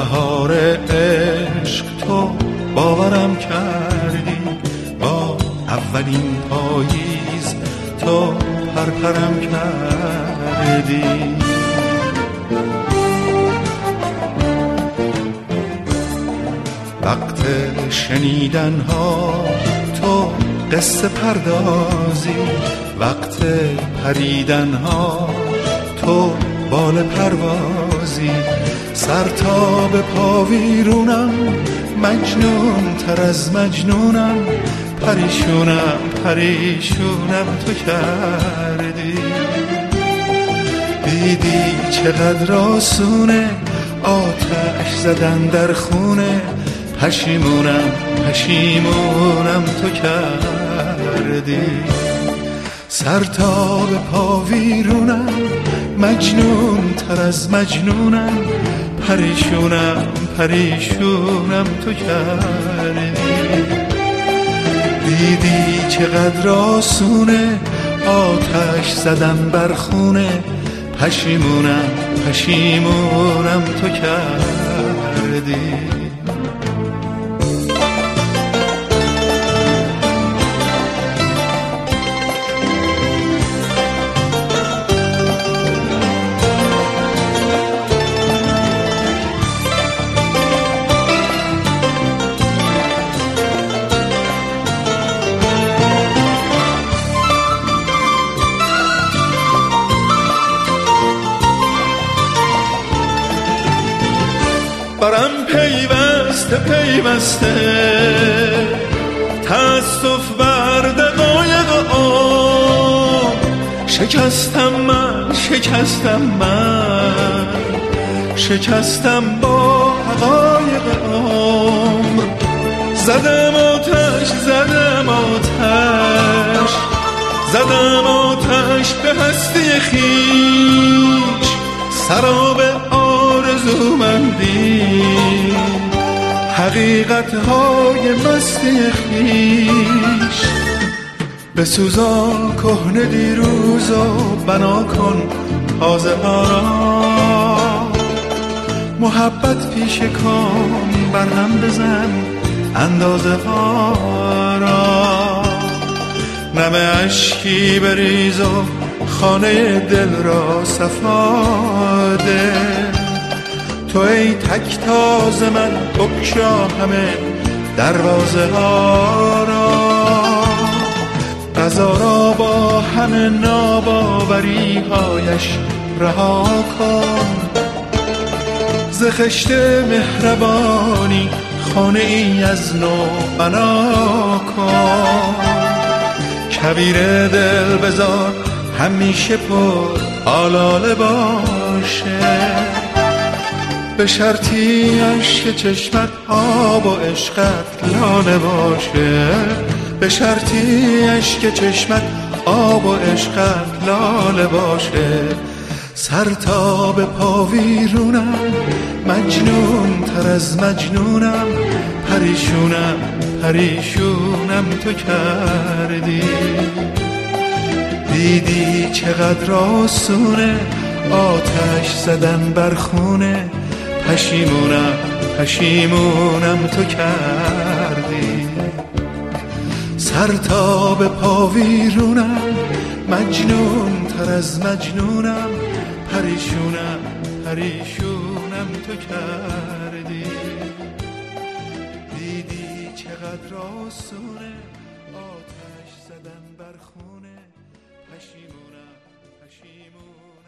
بهار عشق تو باورم کردی، با اولین پاییز تو پرپرم کردی. وقت شنیدن ها تو قصه پردازی، وقت پریدن ها تو بال پروازی. سر تا به پا ویرونم، مجنون تر از مجنونم، پریشونم پریشونم تو کردی. دیدی چقدر آسونه آتش زدن در خونه، پشیمونم پشیمونم تو کردی. سر تا به پا ویرونم، مجنون تر از مجنونم، پریشونم پریشونم تو کردی. دیدی چقدر آسونه آتش زدن بر خونه، پشیمونم پشیمونم تو کردی. برم پیوسته پیوسته تأسف بر دقایق عمر، شکستم من شکستم من، شکستم با حقایق عمر. زدم آتش زدم آتش زدم آتش به هستی خویش، سراب آرزومندی حقیقت‌های مستی خویش. بسوزان کهنه دیروز و بنا کن تازه ها را، محبت پیش کام برهم بزن اندازه ها را. نم اشکی بریز و خانه دل را صفا ده، تو ای تک تاز من بگشا همه دروازه ها را. قضا را با همه ناباوری هایش رها کن، ز خشت مهربانی خانه ای از نو بنا کن. کویر دل بذار همیشه پر آلاله باشه، به شرطی عشق چشمت آب و عشقت لاله باشه، به شرطی عشق چشمت آب و عشقت لاله باشه. سر تا به پا ویرونم، مجنون تر از مجنونم، پریشونم پریشونم تو کردی. دیدی چقدر آسونه آتش زدن بر خونه، پشیمونم پشیمونم تو کردی. سر تا به پا ویرونم، مجنون تر از مجنونم، پریشونم پریشونم تو کردی. دیدی چقدر آسونه آتش زدن بر خونه، پشیمونم پشیمونم